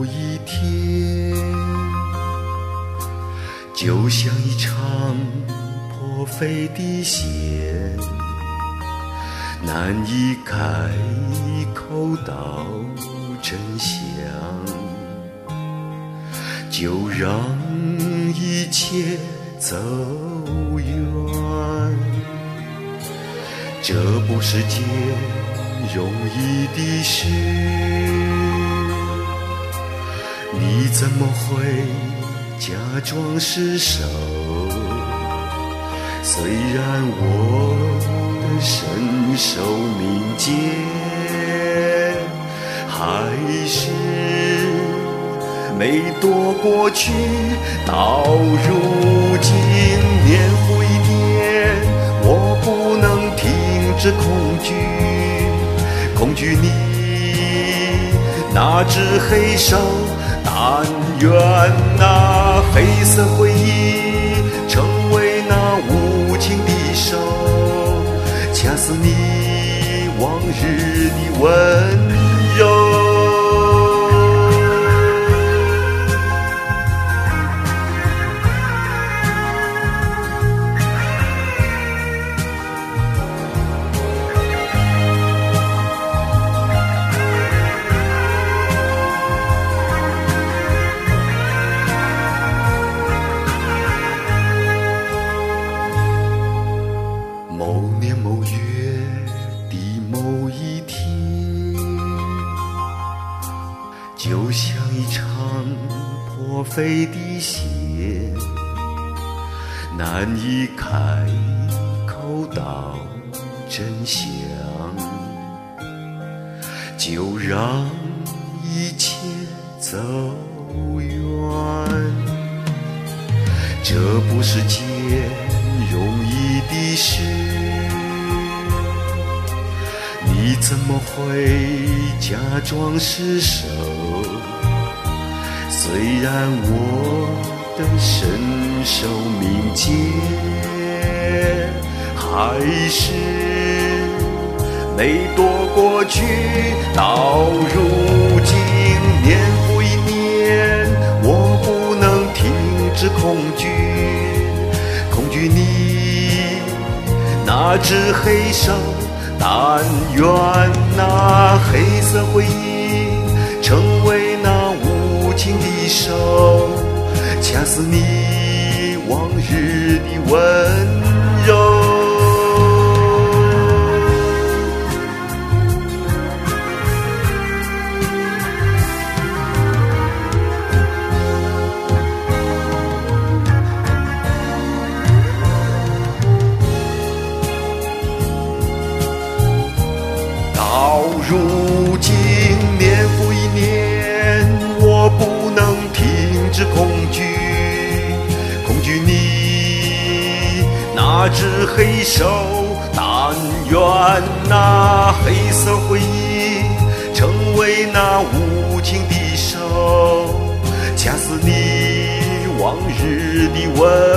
一天，就像一场破飞的线，难以开口道真相，就让一切走远。这不是件容易的事，你怎么会假装失手？虽然我的身手敏捷，还是没躲过去。到如今年复一年，我不能停止恐惧，恐惧你那只黑手。但愿那黑色回忆成为那无情的手，掐死你往日的温柔。某年某月的某一天，就像一场破飞的线，难以开口道真相，就让一切走远。这不是件容易的事，你怎么会假装失手？虽然我的身手敏捷，还是没躲过去。到如今年复一年，我不能停止恐惧，恐惧你那只黑手。但愿那黑色回忆成为那无情的手，掐死你往日的温柔。到如今年复一年，我不能停止恐惧，恐惧你那只黑手。但愿那黑色回忆成为那无情的手，掐死你往日的温